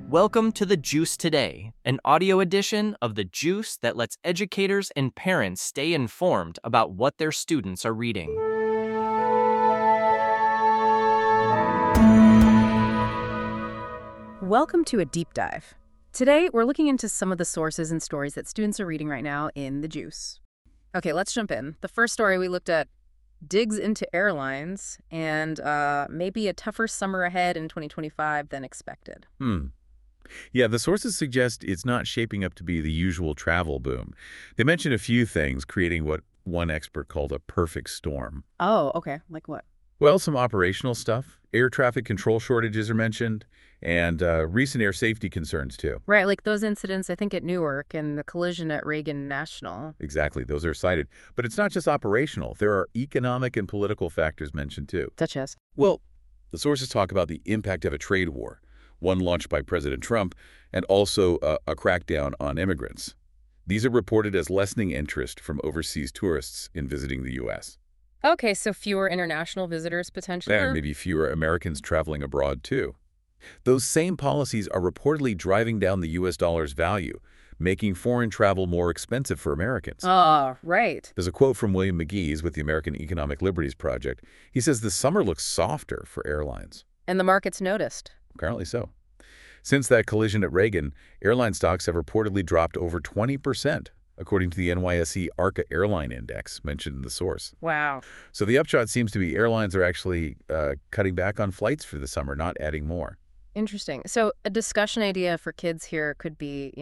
Welcome to The Juice Today, an audio edition of The Juice that lets educators and parents stay informed about what their students are reading. Welcome to a deep dive. Today, we're looking into some of the sources and stories that students are reading right now in The Juice. Okay, let's jump in. The first story we looked at digs into airlines and maybe a tougher summer ahead in 2025 than expected. Yeah, the sources suggest it's not shaping up to be the usual travel boom. They mention a few things, creating what one expert called a perfect storm. Oh, okay. Like what? Well, some operational stuff. Air traffic control shortages are mentioned, and recent air safety concerns, too. Right, like those incidents, I think, at Newark and the collision at Reagan National. Exactly, those are cited. But it's not just operational. There are economic and political factors mentioned, too. Such as? Well, the sources talk about the impact of a trade war, one launched by President Trump, and also a crackdown on immigrants. These are reported as lessening interest from overseas tourists in visiting the U.S. Okay, so fewer international visitors potentially? And maybe fewer Americans traveling abroad, too. Those same policies are reportedly driving down the U.S. dollar's value, making foreign travel more expensive for Americans. Right. There's a quote from William McGee's with the American Economic Liberties Project. He says the summer looks softer for airlines. And the market's noticed. Apparently so. Since that collision at Reagan, airline stocks have reportedly dropped over 20%, according to the NYSE ARCA Airline Index mentioned in the source. Wow. So the upshot seems to be airlines are actually cutting back on flights for the summer, not adding more. Interesting. So a discussion idea for kids here could be,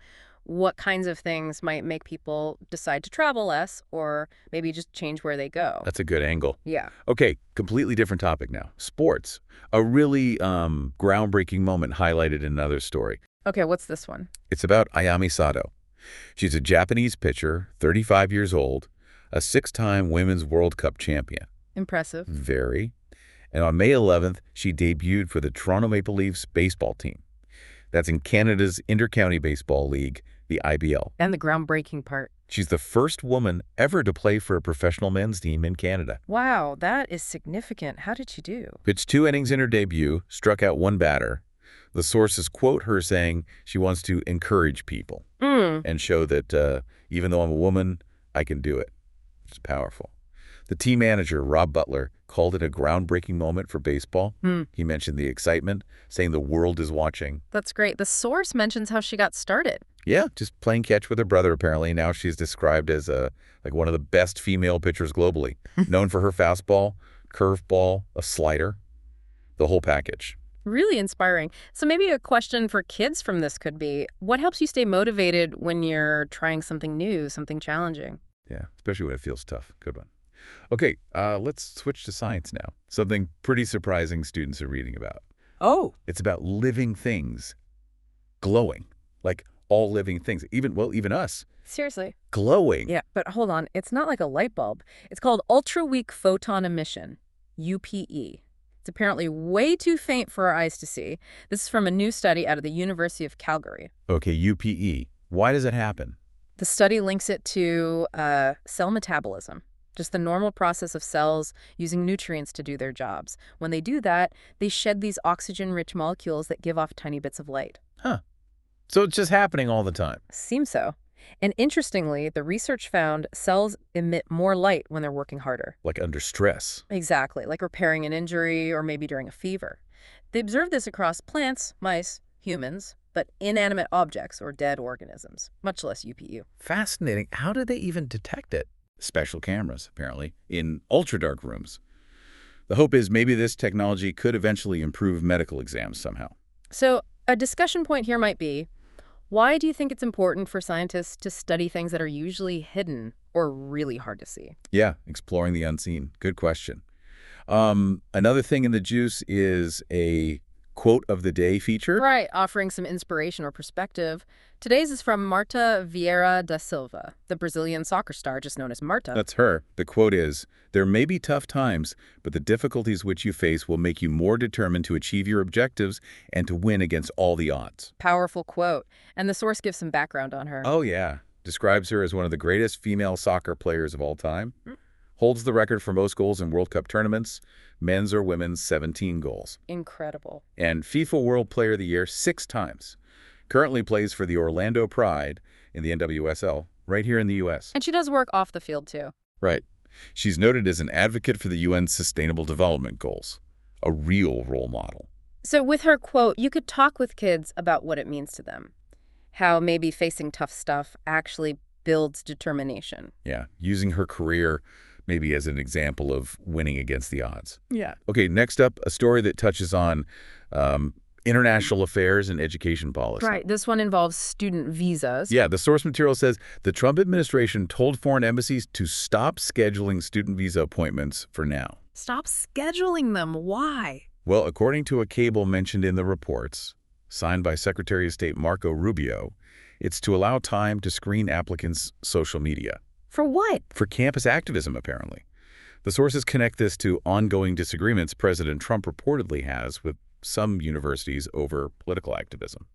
what kinds of things might make people decide to travel less or maybe just change where they go. That's a good angle. Yeah. Okay, completely different topic now. Sports. A really groundbreaking moment highlighted in another story. Okay, what's this one? It's about Ayami Sato. She's a Japanese pitcher, 35 years old, a 6-time Women's World Cup champion. Impressive. Very. And on May 11th, she debuted for the Toronto Maple Leafs baseball team. That's in Canada's Intercounty Baseball League, the IBL. And the groundbreaking part. She's the first woman ever to play for a professional men's team in Canada. Wow, that is significant. How did she do? Pitched 2 innings in her debut, struck out 1 batter. The sources quote her saying she wants to encourage people and show that even though I'm a woman, I can do it. It's powerful. The team manager, Rob Butler, called it a groundbreaking moment for baseball. He mentioned the excitement, saying the world is watching. That's great. The source mentions how she got started. Yeah, just playing catch with her brother, apparently. Now she's described as like one of the best female pitchers globally, known for her fastball, curveball, a slider, the whole package. Really inspiring. So maybe a question for kids from this could be, what helps you stay motivated when you're trying something new, something challenging? Yeah, especially when it feels tough. Good one. Okay, let's switch to science now. Something pretty surprising students are reading about. Oh. It's about living things glowing, like all living things, even us. Seriously? Glowing. Yeah, but hold on. It's not like a light bulb. It's called ultra-weak photon emission, UPE. It's apparently way too faint for our eyes to see. This is from a new study out of the University of Calgary. Okay, UPE. Why does it happen? The study links it to cell metabolism, just the normal process of cells using nutrients to do their jobs. When they do that, they shed these oxygen-rich molecules that give off tiny bits of light. Huh. So it's just happening all the time. Seems so. And interestingly, the research found cells emit more light when they're working harder. Like under stress. Exactly, like repairing an injury or maybe during a fever. They observed this across plants, mice, humans, but inanimate objects or dead organisms, much less UPU. Fascinating. How do they even detect it? Special cameras, apparently, in ultra-dark rooms. The hope is maybe this technology could eventually improve medical exams somehow. So a discussion point here might be, why do you think it's important for scientists to study things that are usually hidden or really hard to see? Yeah, exploring the unseen. Good question. Another thing in the juice is a quote of the day feature. Right, offering some inspiration or perspective. Today's is from Marta Vieira da Silva, the Brazilian soccer star just known as Marta. That's her. The quote is, "There may be tough times, but the difficulties which you face will make you more determined to achieve your objectives and to win against all the odds." Powerful quote. And the source gives some background on her. Oh, yeah. Describes her as one of the greatest female soccer players of all time. holds the record for most goals in World Cup tournaments, men's or women's 17 goals. Incredible. And FIFA World Player of the Year 6 times. Currently plays for the Orlando Pride in the NWSL right here in the U.S. And she does work off the field, too. Right. She's noted as an advocate for the UN's Sustainable Development Goals, a real role model. So with her quote, you could talk with kids about what it means to them, how maybe facing tough stuff actually builds determination. Yeah, using her career maybe as an example of winning against the odds. Yeah. Okay, next up, a story that touches on international affairs and education policy. Right. This one involves student visas. Yeah, the source material says the Trump administration told foreign embassies to stop scheduling student visa appointments for now. Stop scheduling them. Why? Well, according to a cable mentioned in the reports, signed by Secretary of State Marco Rubio, it's to allow time to screen applicants' social media. For what? For campus activism, apparently. The sources connect this to ongoing disagreements President Trump reportedly has with some universities over political activism.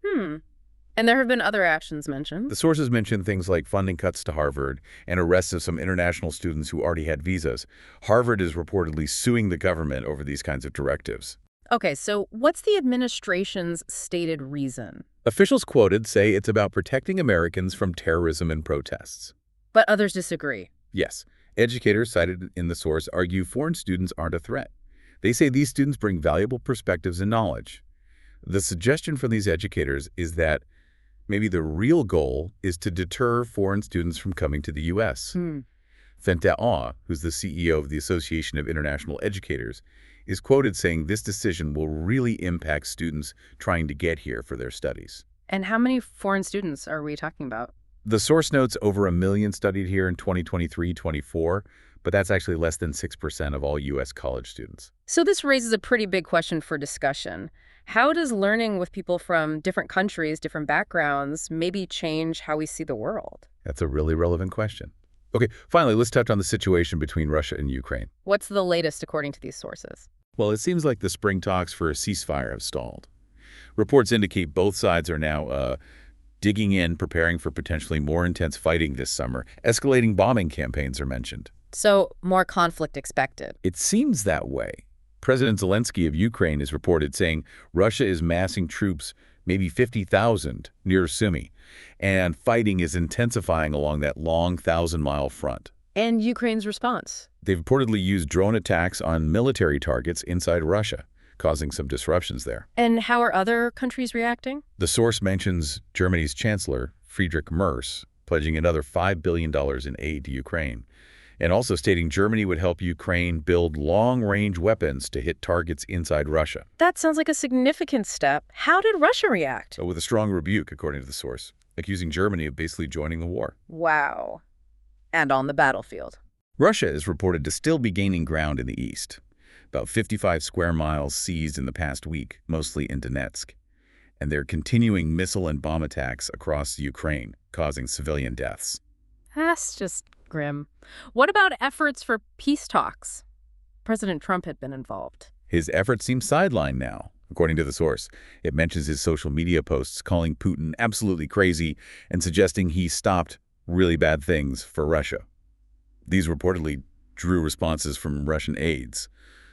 And there have been other actions mentioned. The sources mention things like funding cuts to Harvard and arrests of some international students who already had visas. Harvard is reportedly suing the government over these kinds of directives. Okay, so what's the administration's stated reason? Officials quoted say it's about protecting Americans from terrorism and protests. But others disagree. Yes, educators cited in the source argue foreign students aren't a threat. They say these students bring valuable perspectives and knowledge. The suggestion from these educators is that maybe the real goal is to deter foreign students from coming to the U.S. Fenta Aw, who's the CEO of the Association of International Educators, is quoted saying this decision will really impact students trying to get here for their studies. And how many foreign students are we talking about? The source notes over 1 million studied here in 2023-24, but that's actually less than 6% of all U.S. college students. So this raises a pretty big question for discussion. How does learning with people from different countries, different backgrounds, maybe change how we see the world? That's a really relevant question. Okay, finally, let's touch on the situation between Russia and Ukraine. What's the latest according to these sources? Well, it seems like the spring talks for a ceasefire have stalled. Reports indicate both sides are now digging in, preparing for potentially more intense fighting this summer. Escalating bombing campaigns are mentioned. So more conflict expected. It seems that way. President Zelensky of Ukraine is reported saying Russia is massing troops, maybe 50,000, near Sumy, and fighting is intensifying along that long 1,000-mile front. And Ukraine's response? They've reportedly used drone attacks on military targets inside Russia, causing some disruptions there. And how are other countries reacting? The source mentions Germany's Chancellor, Friedrich Merz, pledging another $5 billion in aid to Ukraine, and also stating Germany would help Ukraine build long-range weapons to hit targets inside Russia. That sounds like a significant step. How did Russia react? With a strong rebuke, according to the source, accusing Germany of basically joining the war. Wow. And on the battlefield. Russia is reported to still be gaining ground in the east. About 55 square miles seized in the past week, mostly in Donetsk. And they're continuing missile and bomb attacks across Ukraine, causing civilian deaths. That's just grim. What about efforts for peace talks? President Trump had been involved. His efforts seem sidelined now, according to the source. It mentions his social media posts calling Putin absolutely crazy and suggesting he stopped really bad things for Russia. These reportedly drew responses from Russian aides.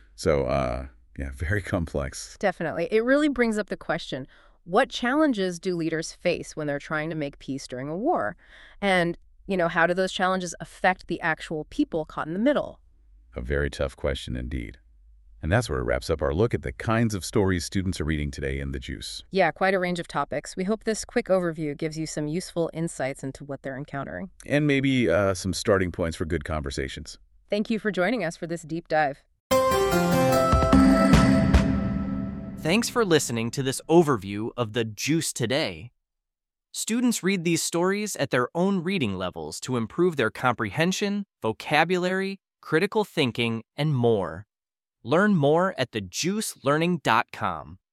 So, yeah, very complex. Definitely. It really brings up the question, what challenges do leaders face when they're trying to make peace during a war? And, how do those challenges affect the actual people caught in the middle? A very tough question indeed. And that's where it wraps up our look at the kinds of stories students are reading today in The Juice. Yeah, quite a range of topics. We hope this quick overview gives you some useful insights into what they're encountering. And maybe some starting points for good conversations. Thank you for joining us for this deep dive. Thanks for listening to this overview of The Juice today. Students read these stories at their own reading levels to improve their comprehension, vocabulary, critical thinking, and more. Learn more at thejuicelearning.com.